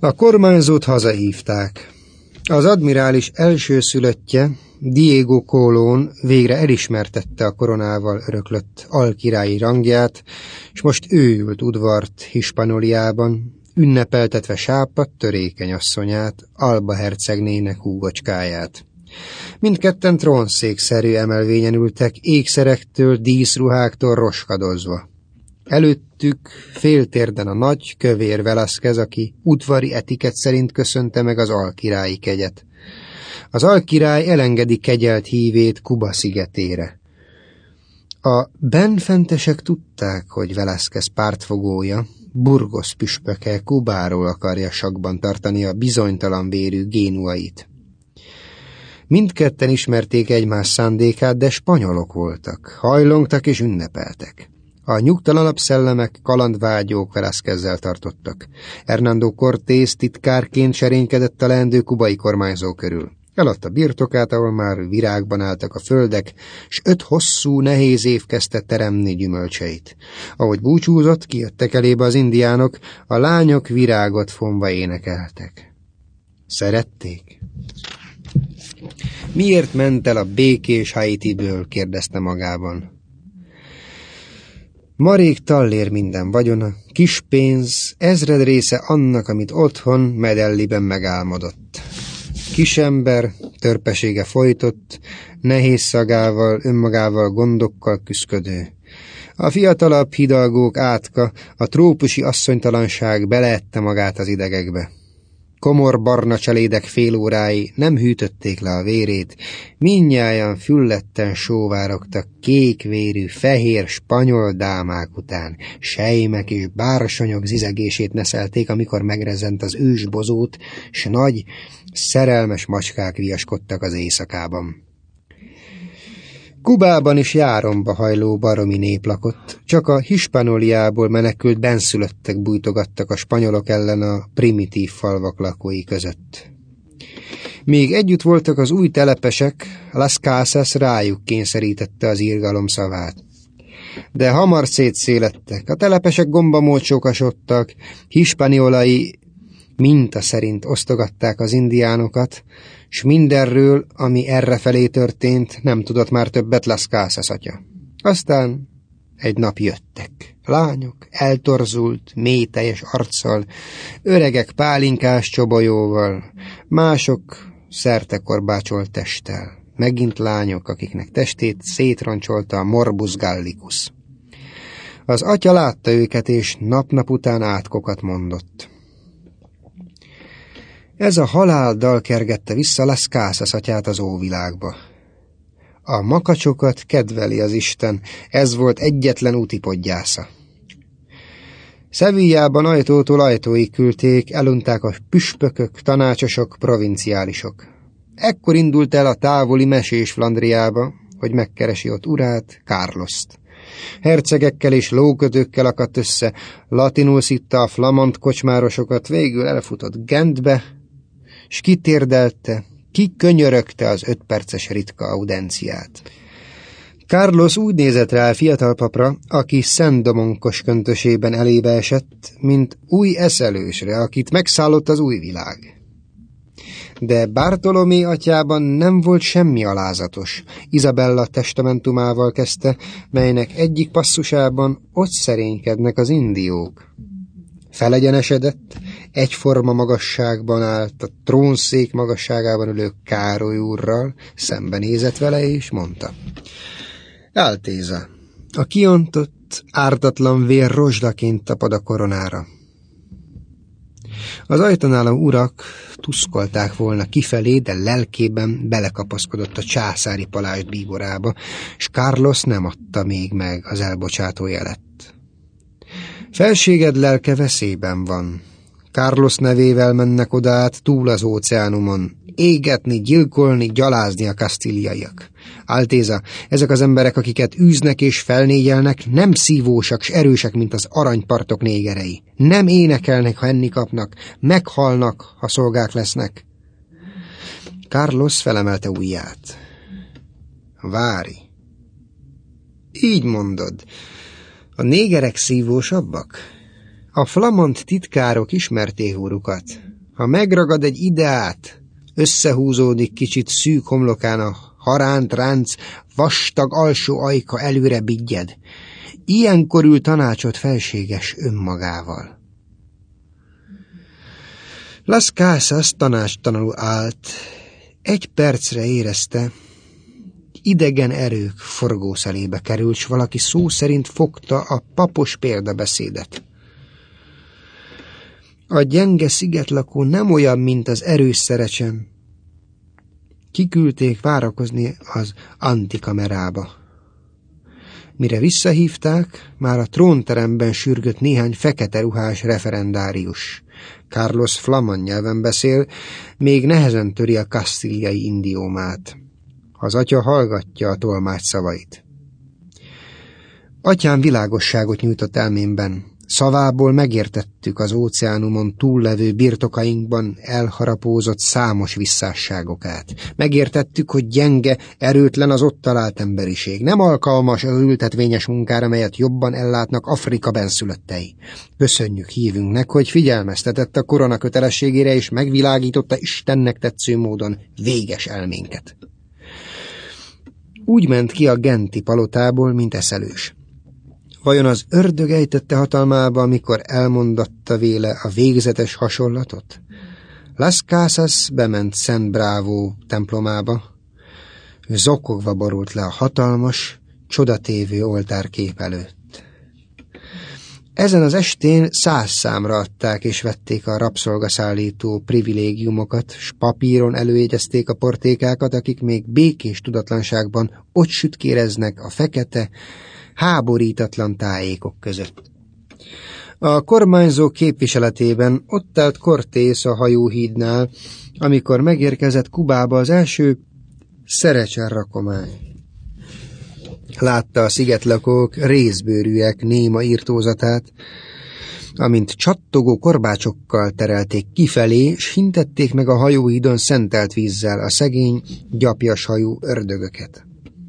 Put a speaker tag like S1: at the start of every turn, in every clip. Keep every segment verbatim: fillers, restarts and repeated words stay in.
S1: A kormányzót hazahívták. Az admirális elsőszülöttje, Diego Colón végre elismertette a koronával öröklött alkirályi rangját, és most ő ült udvart Hispanoliában, ünnepeltetve sápadt törékeny asszonyát, Alba hercegnének húgocskáját. Mindketten trónszékszerű emelvényen ültek, ékszerektől, díszruháktól roskadozva. Előttük féltérden a nagy, kövér Velázquez, aki udvari etiket szerint köszönte meg az alkirályi kegyet. Az alkirály elengedi kegyelt hívét Kuba szigetére. A benfentesek tudták, hogy Velázquez pártfogója, Burgos püspöke Kubáról akarja sakban tartani a bizonytalan vérű génuait. Mindketten ismerték egymás szándékát, de spanyolok voltak, hajlongtak és ünnepeltek. A nyugtalanabb szellemek kalandvágyók Velázquezzel tartottak. Hernando Cortés titkárként serénykedett a leendő kubai kormányzó körül. Eladta birtokát, ahol már virágban álltak a földek, s öt hosszú, nehéz év kezdte teremni gyümölcseit. Ahogy búcsúzott, kijöttek elébe az indiánok, a lányok virágot fonva énekeltek. Szerették? Miért ment el a békés Haitiből, kérdezte magában. Ma rég tallér minden vagyona, kis pénz, ezred része annak, amit otthon, Medelliben megálmodott. Kisember, törpesége folytott, nehéz szagával, önmagával, gondokkal küszködő. A fiatalabb hidalgók átka, a trópusi asszonytalanság beleette magát az idegekbe. Komor barna cselédek fél órái nem hűtötték le a vérét, mindnyájan fülletten sóvárogtak kékvérű, fehér spanyol dámák után, sejmek és bársonyok zizegését neszelték, amikor megrezent az ősbozót, s nagy, szerelmes macskák viaskodtak az éjszakában. Kubában is járomba hajló baromi nép lakott, csak a Hispanoliából menekült benszülöttek bújtogattak a spanyolok ellen a primitív falvak lakói között. Még együtt voltak az új telepesek, Las Casas rájuk kényszerítette az irgalom szavát. De hamar szétszélettek, a telepesek gombamócsókasodtak, hispaniolai minta szerint osztogatták az indiánokat, s mindenről, ami errefelé történt, nem tudott már többet Las Casas atya. Aztán egy nap jöttek. Lányok, eltorzult, mélyteljes arccal, öregek pálinkás csobolyóval, mások szertekorbácsolt testtel, megint lányok, akiknek testét szétroncsolta a morbus gallicus. Az atya látta őket, és nap-nap után átkokat mondott. Ez a haláldal kergette vissza Las Casas atyát az óvilágba. A makacsokat kedveli az Isten, ez volt egyetlen útipodgyásza. Sevillában ajtótól ajtóig küldték, elunták a püspökök, tanácsosok, provinciálisok. Ekkor indult el a távoli mesés Flandriába, hogy megkeresi ott urát, Carlost. Hercegekkel és lóködőkkel akadt össze, latinul szitta a flamand kocsmárosokat, végül elfutott Gentbe, s kitérdelte, kikönyörögte az ötperces ritka audenciát. Carlos úgy nézett rá a fiatal papra, aki Szent-Domonkos köntösében elébe esett, mint új eszelősre, akit megszállott az új világ. De Bartolomé atyában nem volt semmi alázatos. Isabella testamentumával kezdte, melynek egyik passzusában ott szerénykednek az indiók. Felegyenesedett, egyforma magasságban állt a trónszék magasságában ülő Károly úrral, szembenézett vele és mondta. Áltéza, a kiontott, ártatlan vér rozsdaként tapad a koronára. Az ajtónál a urak tuszkolták volna kifelé, de lelkében belekapaszkodott a császári palást bíborába, s Carlos nem adta még meg az elbocsátó jelet. Felséged lelke veszélyben van. Carlos nevével mennek oda át túl az óceánumon, égetni, gyilkolni, gyalázni a kasztíliaiak. Áltéza, ezek az emberek, akiket űznek és felnégyelnek, nem szívósak s erősek, mint az aranypartok négerei. Nem énekelnek, ha enni kapnak, meghalnak, ha szolgák lesznek. Carlos felemelte ujját. Várj. Így mondod. A négerek szívósabbak? A flamand titkárok ismerték úrukat. Ha megragad egy ideát, összehúzódik kicsit szűk homlokán a haránt ránc, vastag alsó ajka előre bigyed. Ilyenkor ül tanácsot felséges önmagával. Las Casas tanácstalanul állt. Egy percre érezte, idegen erők forgószelébe került, s valaki szó szerint fogta a papos példabeszédet. A gyenge szigetlakó nem olyan, mint az erős szerecsen. Kiküldték várakozni az antikamerába. Mire visszahívták, már a trónteremben sürgött néhány fekete ruhás referendárius. Carlos flamand nyelven beszél, még nehezen töri a kasztíliai indiómát. Az atya hallgatja a tolmács szavait. Atyám világosságot nyújtott elmémben. Szavából megértettük az óceánumon túllevő birtokainkban elharapózott számos visszásságokát. Megértettük, hogy gyenge, erőtlen az ott talált emberiség. Nem alkalmas az ültetvényes munkára, melyet jobban ellátnak Afrika benszülöttei. Köszönjük hívünknek, hogy figyelmeztetett a korona kötelességére, és megvilágította Istennek tetsző módon véges elménket. Úgy ment ki a genti palotából, mint eszelős. Vajon az ördög ejtette hatalmába, amikor elmondatta véle a végzetes hasonlatot? Las Casas bement Szent Bravo templomába, zokogva borult le a hatalmas, csodatévő oltárkép előtt. Ezen az estén száz számra adták és vették a rabszolgaszállító privilégiumokat, s papíron előjegyezték a portékákat, akik még békés tudatlanságban ott sütkéreznek a fekete, háborítatlan tájékok között. A kormányzó képviseletében ott állt Cortés a hajóhídnál, amikor megérkezett Kubába az első szerecsen rakomány. Látta a szigetlakók rézbőrűek néma irtózatát, amint csattogó korbácsokkal terelték kifelé, s hintették meg a hajóhídon szentelt vízzel a szegény, gyapjas hajú ördögöket.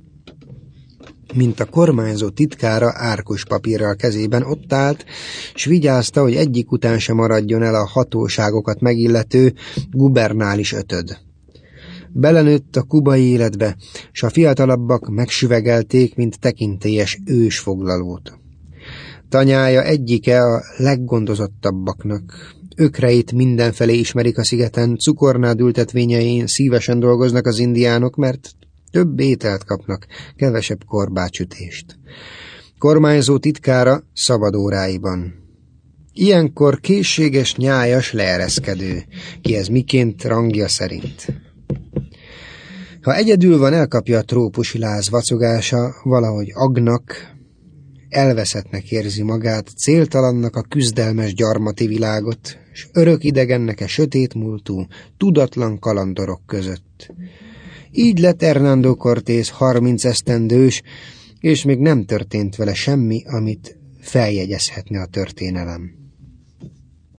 S1: Mint a kormányzó titkára árkus papírral kezében ott állt, s vigyázta, hogy egyik után sem maradjon el a hatóságokat megillető gubernális ötöd. Belenőtt a kubai életbe, s a fiatalabbak megsüvegelték, mint tekintélyes ősfoglalót. Tanyája egyike a leggondozottabbaknak. Ökreit mindenfelé ismerik a szigeten, cukornád ültetvényein szívesen dolgoznak az indiánok, mert több ételt kapnak, kevesebb korbácsütést. Kormányzó titkára szabad óráiban. Ilyenkor készséges, nyájas, leereszkedő, ki ez miként rangja szerint. Ha egyedül van, elkapja a trópusi láz vacogása, valahogy agnak, elveszettnek érzi magát, céltalannak a küzdelmes gyarmati világot, s örök idegennek a sötét múltú, tudatlan kalandorok között. Így lett Hernando Cortés harminc esztendős, és még nem történt vele semmi, amit feljegyezhetne a történelem.